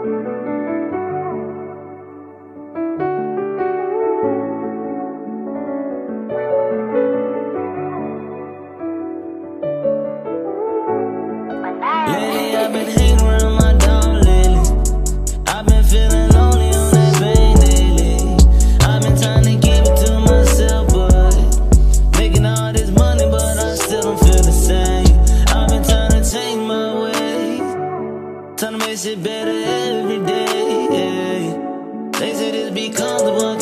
Lately I've been hanging around my dog lately. I've been feeling lonely on that pain lately. I've been trying to keep it to myself, but making all this money, but I still don't feel the same. I've been trying to change my ways, trying to make shit better every day. They say this be comfortable.